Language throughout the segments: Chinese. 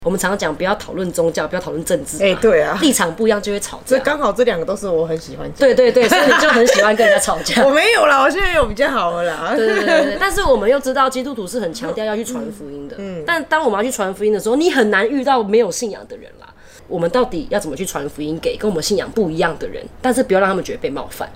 我们常常讲不要讨论宗教，不要讨论政治。 对啊， 立场不一样就会吵架。 这刚好这两个都是我很喜欢讲。 对，所以你就很喜欢跟人家吵架。 我没有啦，我现在有比较好了啦。 对，但是我们又知道基督徒是很强调要去传福音的。但当我们要去传福音的时候，你很难遇到没有信仰的人啦。我们到底要怎么去传福音给跟我们信仰不一样的人？但是不要让他们觉得被冒犯。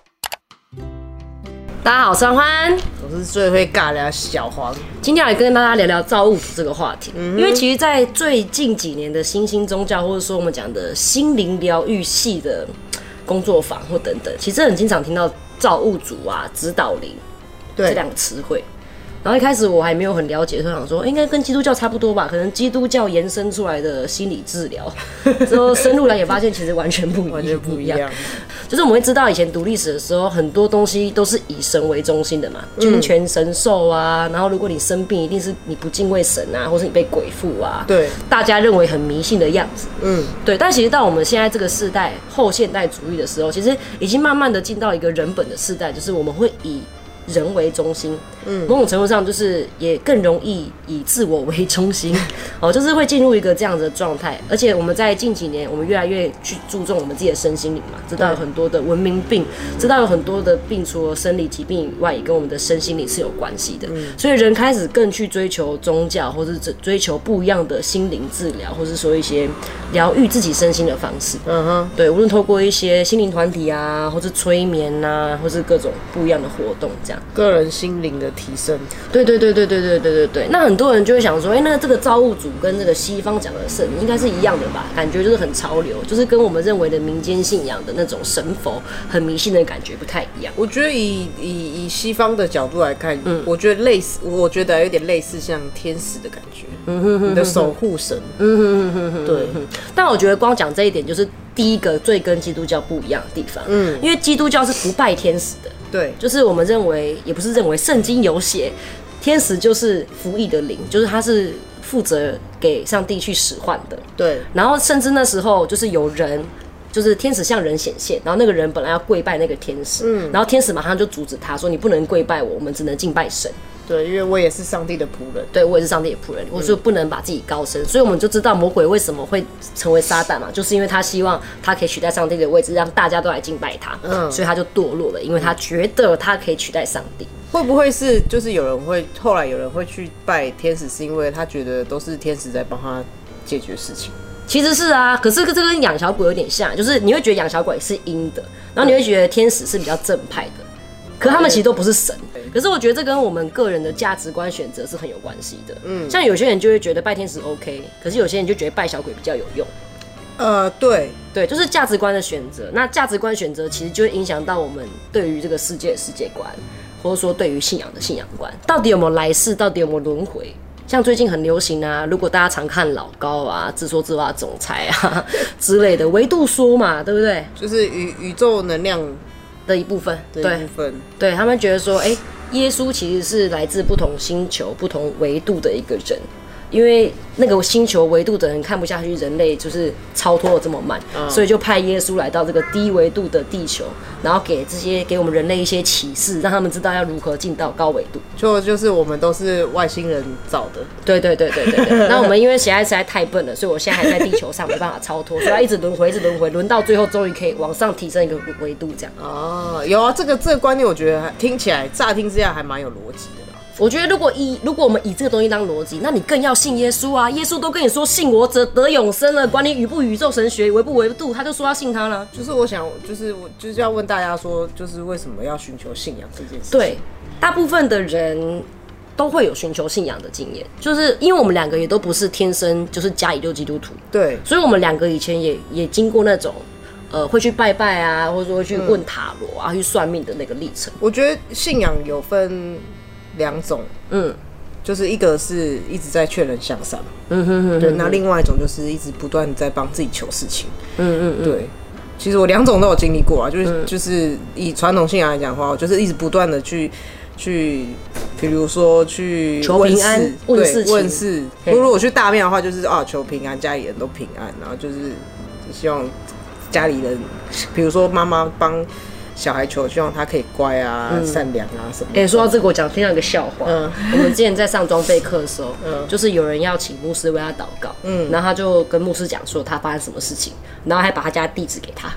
大家好，我是欢欢， 我是最会尬聊小黄。 今天要来跟大家聊聊造物主这个话题，因为其实，在最近几年的新兴宗教，或者说我们讲的心灵疗愈系的工作坊或等等，其实很经常听到造物主啊、指导灵这两个词汇。然后一开始我还没有很了解，就想说应该跟基督教差不多吧，可能基督教延伸出来的心理治疗，之后深入了解发现其实完全不一样。就是我们会知道以前读历史的时候，很多东西都是以神为中心的嘛，君权神授啊，然后如果你生病，一定是你不敬畏神啊，或是你被鬼附啊，对，大家认为很迷信的样子，对。但其实到我们现在这个世代后现代主义的时候，其实已经慢慢的进到一个人本的世代，就是我们会以人为中心，某种程度上就是也更容易以自我为中心，就是会进入一个这样子的状态。而且我们在近几年，我们越来越去注重我们自己的身心灵嘛，知道有很多的文明病，知道有很多的病除了生理疾病以外，也跟我们的身心灵是有关系的。所以人开始更去追求宗教，或是追求不一样的心灵治疗，或是说一些疗愈自己身心的方式。对，无论透过一些心灵团体啊，或是催眠啊，或是各种不一样的活动这样。 个人心灵的提升， 对。那很多人就会想说，那这个造物主跟这个西方讲的神应该是一样的吧？感觉就是很潮流，就是跟我们认为的民间信仰的那种神佛很迷信的感觉不太一样。 我觉得以西方的角度来看，我觉得类似，我觉得有点类似像天使的感觉，你的守护神。对。 但我觉得光讲这一点，就是第一个最跟基督教不一样的地方。因为基督教是不拜天使的。对，就是我们认为，也不是认为，圣经有写，天使就是服役的灵，就是他是负责给上帝去使唤的。对，然后甚至那时候就是有人，就是天使向人显现，然后那个人本来要跪拜那个天使，然后天使马上就阻止他说：“你不能跪拜我，我们只能敬拜神。” 对，因为我也是上帝的仆人。 对，我也是上帝的仆人，我说不能把自己高升，所以我们就知道魔鬼为什么会成为撒旦嘛，就是因为他希望他可以取代上帝的位置，让大家都来敬拜他，所以他就堕落了，因为他觉得他可以取代上帝。 会不会是就是后来有人会去拜天使，是因为他觉得都是天使在帮他解决事情？ 其实是啊，可是这跟养小鬼有点像，就是你会觉得养小鬼是阴的，然后你会觉得天使是比较正派的。可他们其实都不是神，可是我觉得这跟我们个人的价值观选择是很有关系的。像有些人就会觉得拜天使 OK， 可是有些人就觉得拜小鬼比较有用。对，就是价值观的选择。那价值观选择其实就会影响到我们对于这个世界的世界观，或者说对于信仰的信仰观，到底有没有来世，到底有没有轮回。像最近很流行啊，如果大家常看老高啊、自说自话总裁啊之类的维度说嘛，对不对？ 就是宇宙能量的一部分，对，他们觉得说，耶稣其实是来自不同星球、不同维度的一个人，因为那个星球维度的人看不下去人类就是超脱的这么慢，所以就派耶稣来到这个低维度的地球，然后给我们人类一些启示，让他们知道要如何进到高维度。 就是我们都是外星人造的。 对。那我们因为现在实在太笨了，所以我现在还在地球上没办法超脱，所以要一直轮回，轮到最后终于可以往上提升一个维度这样。 有啊，这个观念我觉得听起来乍听之下还蛮有逻辑的。 我觉得如果我们以这个东西当逻辑，那你更要信耶稣啊！耶稣都跟你说信我者得永生了，管你宇不宇宙神学维不维度，他就说要信他了。 就是我就是要问大家说，就是为什么要寻求信仰这件事情？ 对，大部分的人都会有寻求信仰的经验，就是因为我们两个也都不是天生就是家里就基督徒，对，所以我们两个以前也经过那种会去拜拜啊，或者说会去问塔罗啊，去算命的那个历程。 我觉得信仰有分两种，就是一个是一直在劝人向善，对，那另外一种就是一直不断在帮自己求事情，对。其实我两种都有经历过啊，就是以传统信仰来讲的话，我就是一直不断的去，比如说去求平安、 问事。如果我去大庙的话，就是求平安，家里人都平安，然后就是希望家里人，比如说妈妈帮小孩求，希望他可以乖啊、善良啊什么的。 说到这个，我听到一个笑话。我们之前在上装备课的时候，就是有人要请牧师为他祷告，然后他就跟牧师讲说他发生什么事情，然后还把他家地址给他。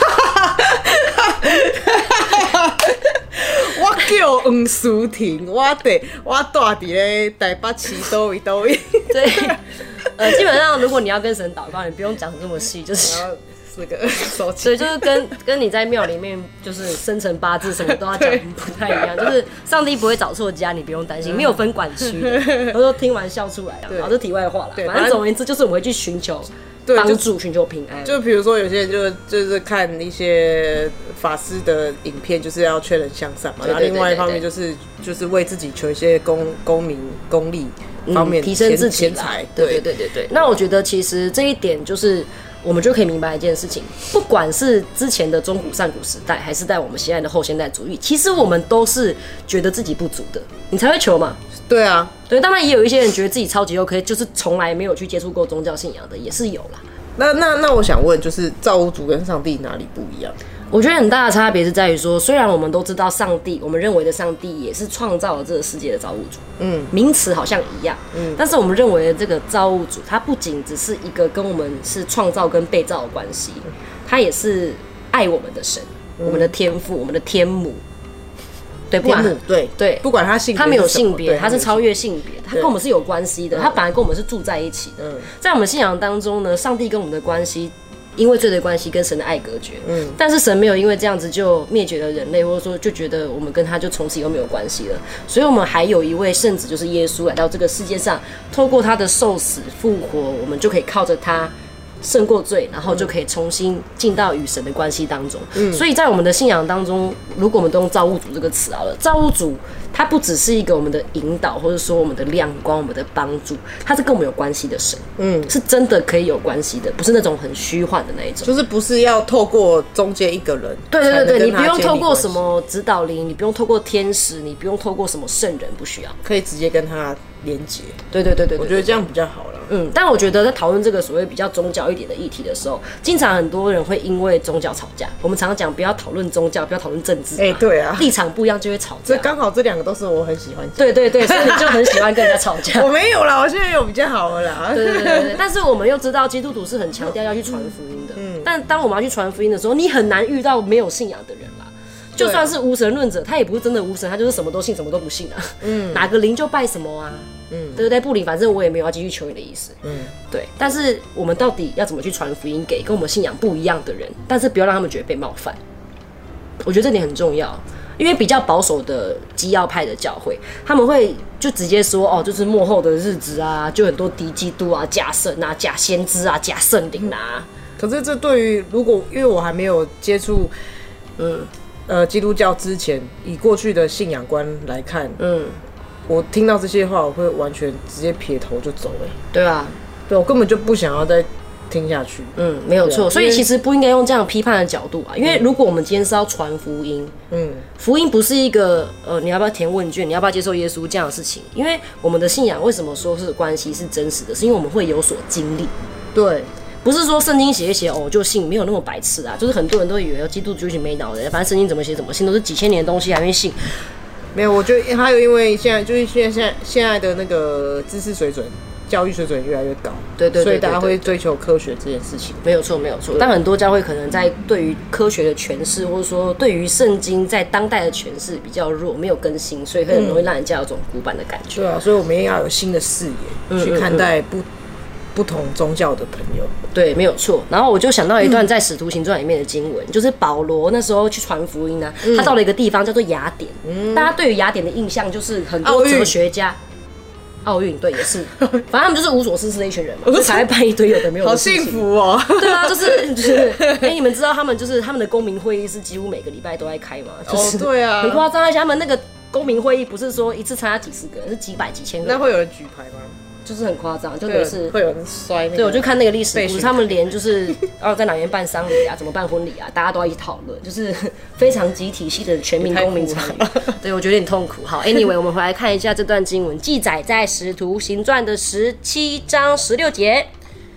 我叫黄淑婷，我住伫咧台北市倒位。 对，基本上如果你要跟神祷告，你不用讲这么细，就是 4个手机。 所以就是跟你在庙里面就是生辰八字什么都要讲不太一样，就是上帝不会找错家，你不用担心，没有分管区的。我说听完笑出来了，然后这题外话啦，反正总而言之就是我们会去寻求帮助，寻求平安。 就比如说有些人就是看一些法师的影片，就是要劝人向善嘛。然后另外一方面就是为自己求一些功名功利方面提升自己钱财。 对。那我觉得其实这一点就是我们就可以明白一件事情，不管是之前的中古上古时代，还是在我们现在的后现代主义，其实我们都是觉得自己不足的，你才会求嘛。 对啊， 对，当然也有一些人觉得自己超级 OK， 就是从来没有去接触过宗教信仰的，也是有啦。 那我想问，就是造物主跟上帝哪里不一样？ 我觉得很大的差别是在于说，虽然我们都知道上帝，我们认为的上帝也是创造了这个世界的造物主，名词好像一样，但是我们认为的这个造物主，他不仅只是一个跟我们是创造跟被造的关系，他也是爱我们的神，我们的天父，我们的天母。对，不管对， 不管他性别， 他没有性别，他是超越性别，他跟我们是有关系的，他本来跟我们是住在一起的。在我们信仰当中呢，上帝跟我们的关系，因为罪的关系跟神的爱隔绝，但是神没有因为这样子就灭绝了人类，或者说就觉得我们跟他就从此以后没有关系了，所以我们还有一位圣子，就是耶稣来到这个世界上，透过他的受死复活，我们就可以靠着他胜过罪，然后就可以重新进到与神的关系当中。所以在我们的信仰当中，如果我们都用造物主这个词好了，造物主他不只是一个我们的引导，或者说我们的亮光、我们的帮助，他是跟我们有关系的神，是真的可以有关系的，不是那种很虚幻的那一种， 就是不是要透过中间一个人。 对，你不用透过什么指导灵，你不用透过天使，你不用透过什么圣人，不需要， 可以直接跟他连结。对，我觉得这样比较好了。 但我觉得在讨论这个所谓比较宗教一点的议题的时候，经常很多人会因为宗教吵架。我们常常讲不要讨论宗教，不要讨论政治。 对啊， 立场不一样就会吵架。 这刚好这2个都是我很喜欢讲。 对，所以你就很喜欢跟人家吵架。 我没有啦，我现在有比较好了啦。 对，但是我们又知道基督徒是很强调要去传福音的。但当我们要去传福音的时候，你很难遇到没有信仰的人啦。就算是无神论者，他也不是真的无神，他就是什么都信，什么都不信啊。哪个灵就拜什么啊。对不对？不灵，反正我也没有要继续求你的意思。对。但是我们到底要怎么去传福音给跟我们信仰不一样的人？但是不要让他们觉得被冒犯。我觉得这点很重要，因为比较保守的基要派的教会，他们会就直接说就是末后的日子啊，就很多敌基督啊、假神啊、假先知啊、假圣灵啊。 可是这对于因为我还没有接触，基督教之前，以过去的信仰观来看，我听到这些话，我会完全直接撇头就走。 对啊， 对我根本就不想要再听下去。 没有错。所以其实不应该用这样批判的角度啊，因为如果我们今天是要传福音，福音不是一个你要不要填问卷，你要不要接受耶稣这样的事情。因为我们的信仰为什么说是关系是真实的，是因为我们会有所经历。 对。 不是说圣经写一写我就信，没有那么白痴啊。就是很多人都以为基督就是没脑的，反正圣经怎么写怎么信，都是几千年的东西还没信。 没有，我觉得还有因为现在的那个知识水准、教育水准越来越高，对，所以大家会追求科学这件事情。 没有错。但很多教会可能在对于科学的诠释，或者说对于圣经在当代的诠释比较弱，没有更新，所以很容易让人家有种古板的感觉。 对啊，所以我们也要有新的视野去看待不同宗教的朋友。 对，没有错。然后我就想到一段在《使徒行传》里面的经文，就是保罗那时候去传福音啊，他到了一个地方叫做雅典。大家对于雅典的印象就是很多哲学家。奥运对也是，反正他们就是无所事事的一群人嘛，才会办一堆有的没有的事情。 好幸福哦！ 对啊，就是你们知道他们的公民会议是几乎每个礼拜都在开嘛？ 对啊， 很夸张。而且他们那个公民会议不是说一次参加几十个人，是几百几千个人。 那会有人举牌吗？ 就是很夸张，就等于是会有人摔。 对，我就看那个历史故事，他们连就是在哪边办丧礼啊，怎么办婚礼啊，大家都要一起讨论，就是非常集体系的全民公民参与。对，我觉得有点痛苦。好 ，anyway， 我们回来看一下这段经文，记载在《使徒行传》的17章16节。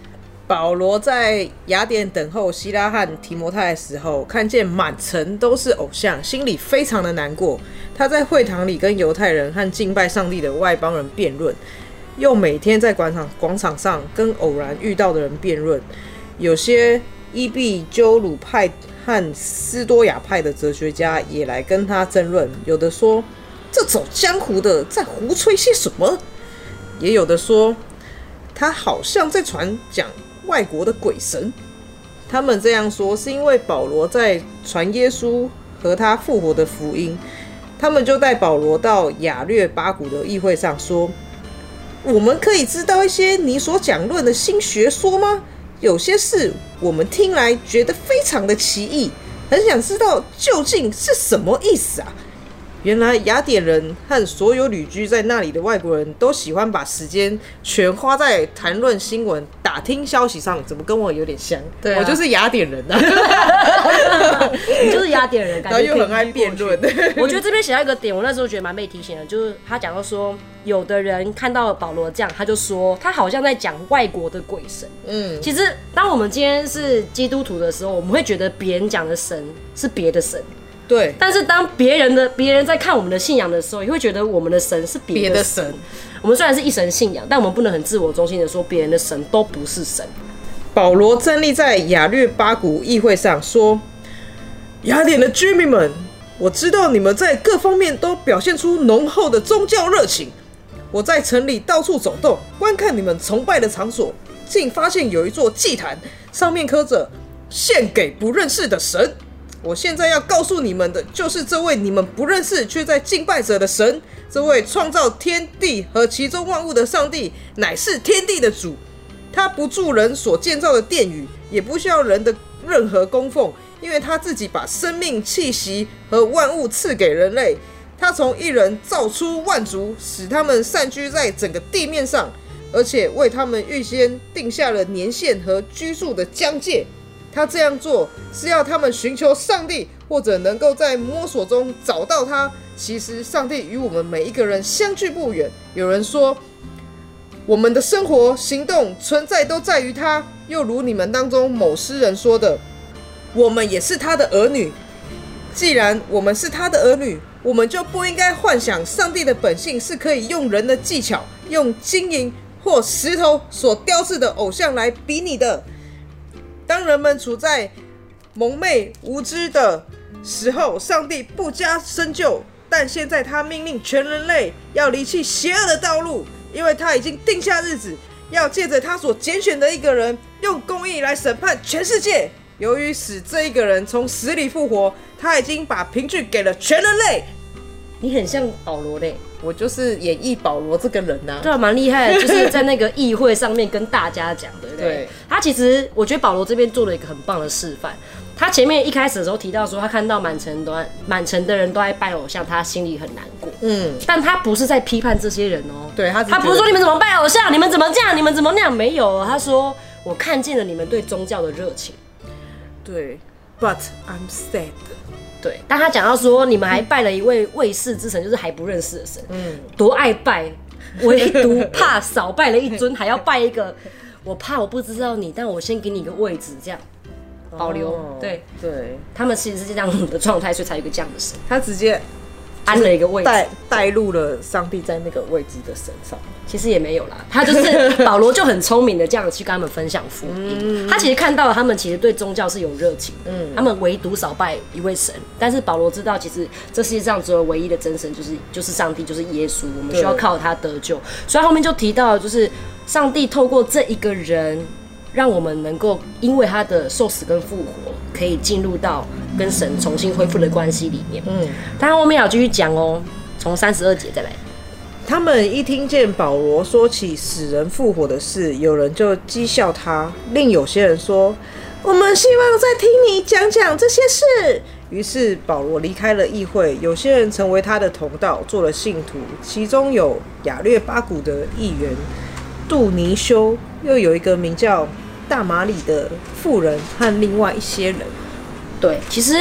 保罗在雅典等候希拉和提摩太的时候，看见满城都是偶像，心里非常的难过。他在会堂里跟犹太人和敬拜上帝的外邦人辩论，又每天在广场上跟偶然遇到的人辩论。有些伊壁鸠鲁派和斯多亚派的哲学家也来跟他争论，有的说这走江湖的在胡吹些什么，也有的说他好像在传讲外国的鬼神。他们这样说是因为保罗在传耶稣和他复活的福音。他们就带保罗到亚略巴古的议会上说，我们可以知道一些你所讲论的新学说吗？有些事我们听来觉得非常的奇异，很想知道究竟是什么意思啊。原来雅典人和所有旅居在那里的外国人都喜欢把时间全花在谈论新闻、打听消息上，怎么跟我有点像？对、啊，我就是雅典人啊， 你就是雅典人，感觉然后又很爱辩论。 我觉得这边写到一个点，我那时候觉得蛮被提醒的，就是他讲到说，有的人看到保罗这样，他就说他好像在讲外国的鬼神。其实当我们今天是基督徒的时候，我们会觉得别人讲的神是别的神。 对， 但是当别人在看我们的信仰的时候，也会觉得我们的神是别的神。我们虽然是一神信仰，但我们不能很自我中心的说别人的神都不是神。 保罗站立在亚略巴古议会上说：“雅典的居民们，我知道你们在各方面都表现出浓厚的宗教热情。我在城里到处走动，观看你们崇拜的场所，竟发现有一座祭坛，上面刻着‘献给不认识的神’。我现在要告诉你们的，就是这位你们不认识却在敬拜者的神，这位创造天地和其中万物的上帝，乃是天地的主。他不住人所建造的殿宇，也不需要人的任何供奉，因为他自己把生命、气息和万物赐给人类。他从一人造出万族，使他们散居在整个地面上，而且为他们预先定下了年限和居住的疆界。他这样做是要他们寻求上帝，或者能够在摸索中找到他。其实上帝与我们每一个人相距不远。有人说，我们的生活、行动、存在都在于他。又如你们当中某诗人说的，我们也是他的儿女。既然我们是他的儿女，我们就不应该幻想上帝的本性是可以用人的技巧，用金银或石头所雕制的偶像来比拟的。当人们处在蒙昧无知的时候，上帝不加深究，但现在他命令全人类要离弃邪恶的道路，因为他已经定下日子，要借着他所拣选的一个人，用公义来审判全世界。由于使这一个人从死里复活，他已经把凭据给了全人类。 你很像保罗嘞， 我就是演绎保罗这个人啊。 对啊，蛮厉害的，就是在那个议会上面跟大家讲，对不对？对。他其实我觉得保罗这边做了一个很棒的示范。他前面一开始的时候提到说，他看到满城的人都在拜偶像，他心里很难过。但他不是在批判这些人哦。 对，他不是说你们怎么拜偶像，你们怎么这样，你们怎么那样，没有。他说我看见了你们对宗教的热情。 对 ，But I'm sad。 对，但他讲到说，你们还拜了一位未识之神，就是还不认识的神，多爱拜，唯独怕少拜了一尊，还要拜一个，我怕我不知道你，但我先给你一个位置，这样保留。对，他们其实是这样的状态，所以才有一个这样的神， 他直接安了一个位置， 带入了上帝在那个位置的身上。 其实也没有啦，他就是保罗就很聪明的这样去跟他们分享福音。他其实看到了他们其实对宗教是有热情，他们唯独少拜一位神，但是保罗知道其实这世界上只有唯一的真神就是上帝，就是耶稣，我们需要靠他得救。所以他后面就提到，就是上帝透过这一个人，让我们能够因为他的受死跟复活，可以进入到跟神重新恢复的关系里面。但他后面要继续讲哦，从32节再来。 他们一听见保罗说起死人复活的事，有人就讥笑他，另有些人说：“我们希望再听你讲讲这些事。”于是保罗离开了议会，有些人成为他的同道，做了信徒，其中有亚略巴古的议员杜尼修，又有一个名叫大马里的妇人和另外一些人。 对，其实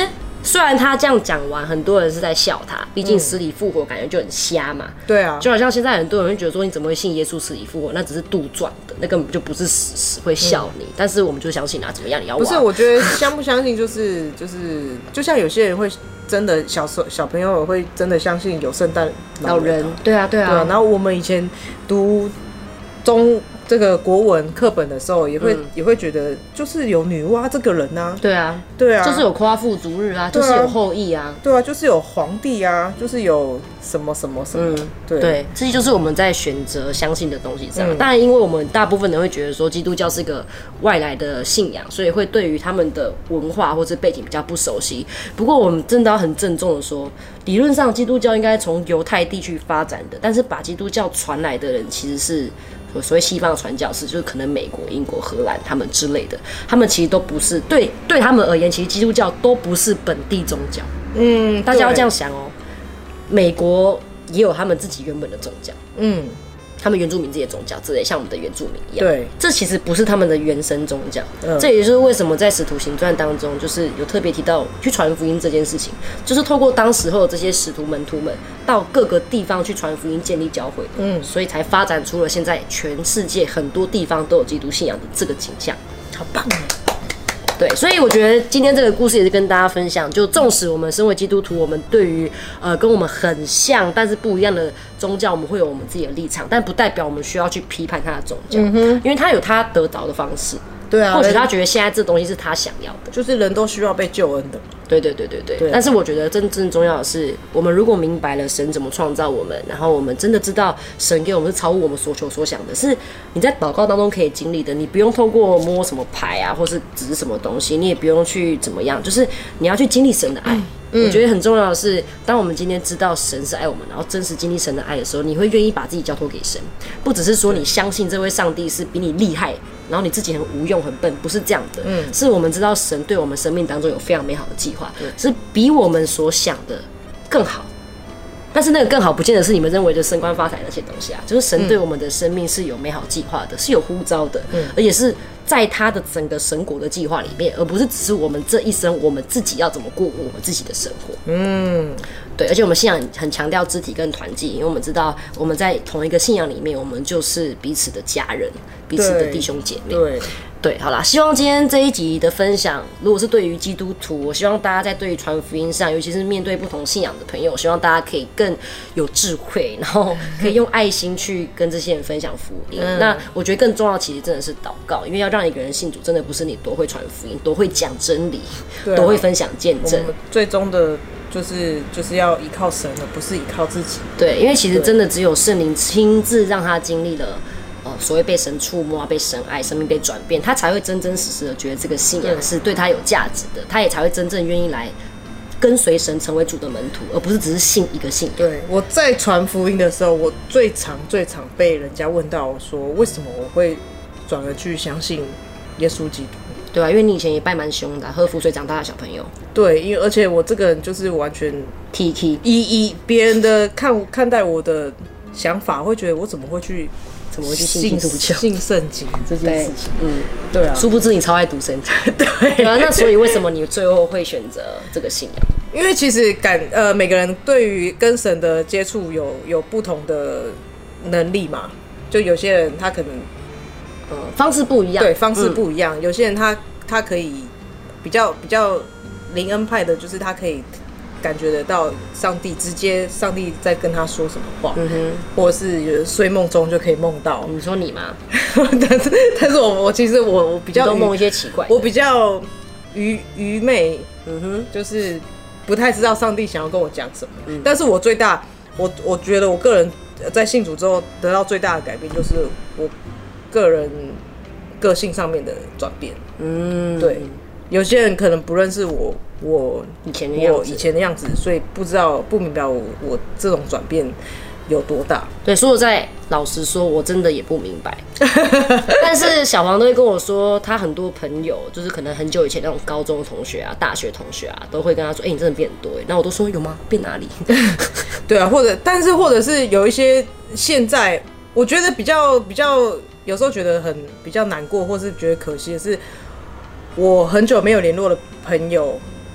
虽然他这样讲完，很多人是在笑他，毕竟死里复活感觉就很瞎嘛。 对啊， 就好像现在很多人会觉得说，你怎么会信耶稣死里复活？那只是杜撰的，那根本就不是死，会笑你。但是我们就相信啊，怎么样？你要不是？我觉得相不相信就是就像有些人会真的小朋友会真的相信有圣诞老人。 对啊。 然后我们以前读这个国文课本的时候，也会觉得就是有女娲这个人啊， 对啊，就是有夸父逐日啊，就是有后羿啊， 对啊，就是有皇帝啊，就是有什么什么什么， 对，这就是我们在选择相信的东西上。当然，因为我们大部分人会觉得说基督教是一个外来的信仰，所以会对于他们的文化或者背景比较不熟悉。不过，我们真的要很郑重的说，理论上基督教应该从犹太地区发展的，但是把基督教传来的人其实是所谓西方的传教士，就是可能美国、英国、荷兰他们之类的，他们其实都不是对他们而言，其实基督教都不是本地宗教。大家要这样想哦。美国也有他们自己原本的宗教，他们原住民自己的宗教之类，像我们的原住民一样。对，这其实不是他们的原生宗教。这也就是为什么在《使徒行传》当中，就是有特别提到去传福音这件事情，就是透过当时候的这些使徒门徒们到各个地方去传福音、建立教会的，所以才发展出了现在全世界很多地方都有基督信仰的这个景象。 好棒！ 对，所以我觉得今天这个故事也是跟大家分享，就纵使我们身为基督徒，我们对于跟我们很像但是不一样的宗教，我们会有我们自己的立场，但不代表我们需要去批判他的宗教，因为他有他得着的方式。对啊，或许他觉得现在这东西是他想要的， 就是人都需要被救恩的。 对。但是我觉得真正重要的是，我们如果明白了神怎么创造我们，然后我们真的知道神给我们是超乎我们所求所想的，是你在祷告当中可以经历的。你不用透过摸什么牌啊，或是指什么东西，你也不用去怎么样，就是你要去经历神的爱。我觉得很重要的是，当我们今天知道神是爱我们，然后真实经历神的爱的时候，你会愿意把自己交托给神，不只是说你相信这位上帝是比你厉害，然后你自己很无用很笨，不是这样的。是我们知道神对我们生命当中有非常美好的计划，是比我们所想的更好。但是那个更好不见得是你们认为的升官发财那些东西啊，就是神对我们的生命是有美好计划的，是有呼召的，而且是在他的整个神国的计划里面，而不是只是我们这一生我们自己要怎么过我们自己的生活。对，而且我们信仰很强调肢体跟团契，因为我们知道我们在同一个信仰里面，我们就是彼此的家人，彼此的弟兄姐妹。对，好啦，希望今天这一集的分享，如果是对于基督徒，我希望大家在对于传福音上，尤其是面对不同信仰的朋友，我希望大家可以更有智慧，然后可以用爱心去跟这些人分享福音。那我觉得更重要，其实真的是祷告，因为要让一个人信主，真的不是你多会传福音，多会讲真理，多会分享见证。 我们最终的就是要依靠神，而不是依靠自己。 对，因为其实真的只有圣灵亲自让他经历了。所谓被神触摸啊，被神爱，生命被转变，他才会真真实实的觉得这个信仰是对他有价值的，他也才会真正愿意来跟随神，成为主的门徒，而不是只是信一个信仰。 对，我在传福音的时候，我最常被人家问到说，为什么我会转而去相信耶稣基督？ 对啊，因为你以前也拜蛮凶的，喝符水长大的小朋友。 对，因为而且我这个人就是完全 T 以别人的看待我的想法，会觉得我怎么会去信圣经这件事情？对啊， 殊不知你超爱读圣经。对啊，那所以为什么你最后会选择这个信仰？ 因为其实每个人对于跟神的接触有不同的能力嘛，就有些人他可能方式不一样， 对，方式不一样。有些人他可以比较灵恩派的，就是他可以感觉得到上帝在跟他说什么话，或者是有睡梦中就可以梦到。 你说你吗？ 但是我其实我比较都梦一些奇怪的， 我比较愚昧，就是不太知道上帝想要跟我讲什么。但是我觉得我个人在信主之后得到最大的改变，就是我个人个性上面的转变。对，有些人可能不认识我以前的样子，所以不明白我这种转变有多大。 对，说实在，老实说，我真的也不明白。但是小黄都会跟我说，他很多朋友就是可能很久以前那种高中同学啊、大学同学啊，都会跟他说：“你真的变很多。”然后我都说：“有吗？变哪里？” 对啊，或者是有一些现在我觉得比较有时候觉得比较难过，或是觉得可惜的是，我很久没有联络的朋友，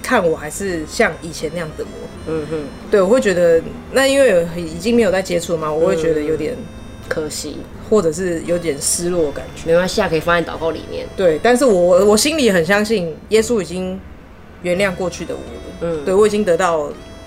看我还是像以前那样的我。对，我会觉得那因为已经没有在接触嘛，我会觉得有点可惜， 或者是有点失落的感觉。 没关系，可以放在祷告里面。 对，但是我心里很相信耶稣已经原谅过去的我了。对，我已经得到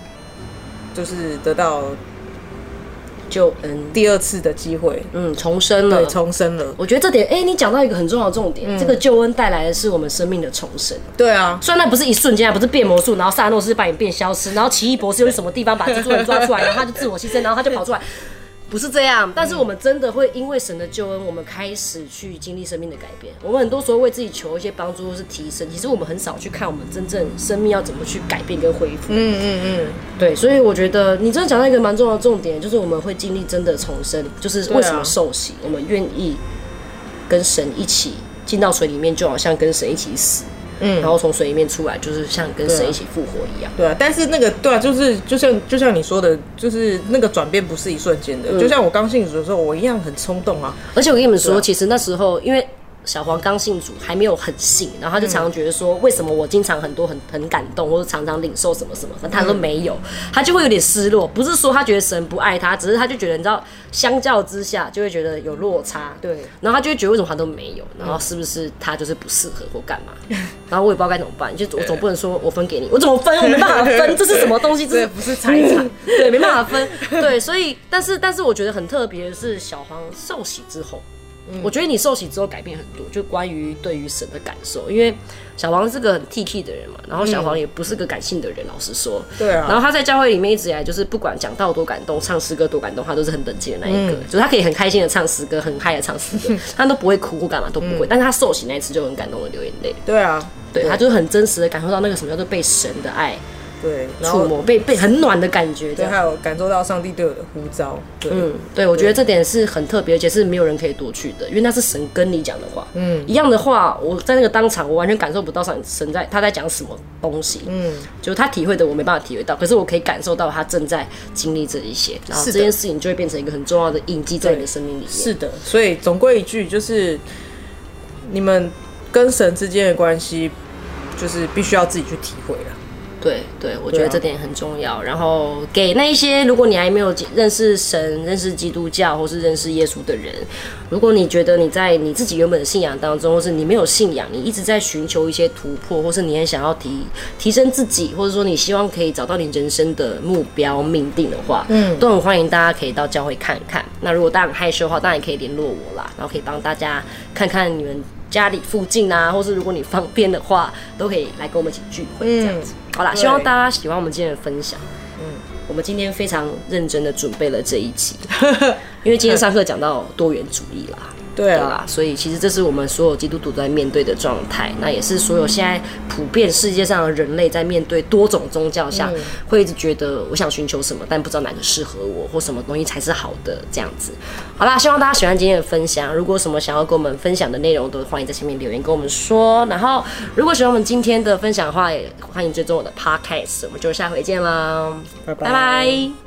救恩第2次的机会， 重生了， 对，重生了。 我觉得这点，你讲到一个很重要的重点，这个救恩带来的是我们生命的重生。 对啊， 虽然那不是一瞬间，不是变魔术，然后萨诺斯把你变消失，然后奇异博士又去什么地方把蜘蛛人抓出来，然后他就自我牺牲，然后他就跑出来。不是这样，但是我们真的会因为神的救恩，我们开始去经历生命的改变。我们很多时候为自己求一些帮助或是提升，其实我们很少去看我们真正生命要怎么去改变跟恢复。对，所以我觉得你真的讲到一个蛮重要的重点，就是我们会经历真的重生，就是为什么受洗，我们愿意跟神一起进到水里面，就好像跟神一起死。然后从水里面出来，就是像跟神一起复活一样。 对啊，但是那个对啊，就像你说的，就是那个转变不是一瞬间的。就像我刚信主的时候，我一样很冲动啊。 而且我跟你们说，其实那时候因为小黄刚信主，还没有很信，然后他就常常觉得说，为什么我经常很感动，或者常常领受什么什么，他都没有，他就会有点失落。不是说他觉得神不爱他，只是他就觉得你知道，相较之下就会觉得有落差。对，然后他就会觉得为什么他都没有，然后是不是他就是不适合或干嘛？然后我也不知道该怎么办，就我总不能说我分给你，我怎么分？我没办法分，这是什么东西？这不是财产， 对，没办法分。对，所以但是我觉得很特别的是，小黄受洗之后。我觉得你受洗之后改变很多，就关于对于神的感受，因为小黄是个很 T 的人嘛，然后小黄也不是个感性的人，老实说， 对啊。 然后他在教会里面一直以来就是不管讲道多感动，唱诗歌多感动，他都是很冷静的那一个，就是他可以很开心的唱诗歌，很嗨的唱诗歌，他都不会哭或干嘛都不会，但是他受洗那一次就很感动的流眼泪。 对啊， 对，他就是很真实的感受到那个什么叫做被神的爱。 对， 触摸被很暖的感觉， 对，还有感受到上帝对我的呼召，对， 对，我觉得这点是很特别，而且是没有人可以夺去的，因为那是神跟你讲的话，一样的话，我在那个当场，我完全感受不到神他在讲什么东西，就是他体会的我没办法体会到，可是我可以感受到他正在经历这一些，然后这件事情就会变成一个很重要的印记在你的生命里面。 是的，所以总归一句，就是你们跟神之间的关系，就是必须要自己去体会了。 对，我觉得这点很重要。然后给那一些如果你还没有认识神、认识基督教或是认识耶稣的人，如果你觉得你在你自己原本的信仰当中，或是你没有信仰，你一直在寻求一些突破，或是你也想要提升自己，或者说你希望可以找到你人生的目标命定的话，都很欢迎大家可以到教会看看。那如果大家很害羞的话，当然也可以联络我啦，然后可以帮大家看看你们家里附近啊，或是如果你方便的话，都可以来跟我们一起聚会这样子。好啦，希望大家喜欢我们今天的分享。我们今天非常认真的准备了这一集，因为今天上课讲到多元主义啦。对啦，所以其实这是我们所有基督徒都在面对的状态，那也是所有现在普遍世界上的人类在面对多种宗教下，会一直觉得我想寻求什么，但不知道哪个适合我，或什么东西才是好的这样子。好啦，希望大家喜欢今天的分享。如果有什么想要跟我们分享的内容，都欢迎在下面留言跟我们说。然后，如果喜欢我们今天的分享的话，也欢迎追踪我的 podcast。我们就下回见啦，拜拜。